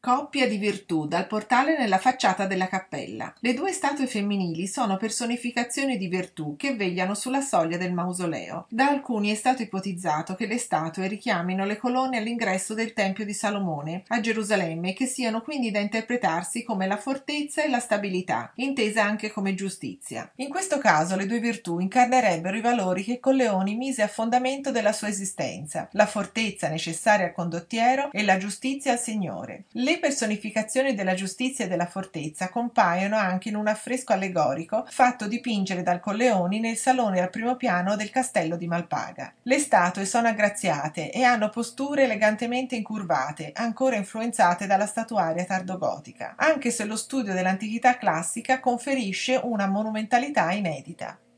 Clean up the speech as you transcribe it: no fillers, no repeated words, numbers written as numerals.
Coppia di virtù dal portale nella facciata della cappella. Le due statue femminili sono personificazioni di virtù che vegliano sulla soglia del mausoleo. Da alcuni è stato ipotizzato che le statue richiamino le colonne all'ingresso del Tempio di Salomone a Gerusalemme e che siano quindi da interpretarsi come la fortezza e la stabilità, intesa anche come giustizia. In questo caso le due virtù incarnerebbero i valori che Colleoni mise a fondamento della sua esistenza: la fortezza necessaria al condottiero e la giustizia al Signore. Le personificazioni della giustizia e della fortezza compaiono anche in un affresco allegorico fatto dipingere dal Colleoni nel salone al primo piano del castello di Malpaga. Le statue sono aggraziate e hanno posture elegantemente incurvate, ancora influenzate dalla statuaria tardogotica, anche se lo studio dell'antichità classica conferisce una monumentalità inedita.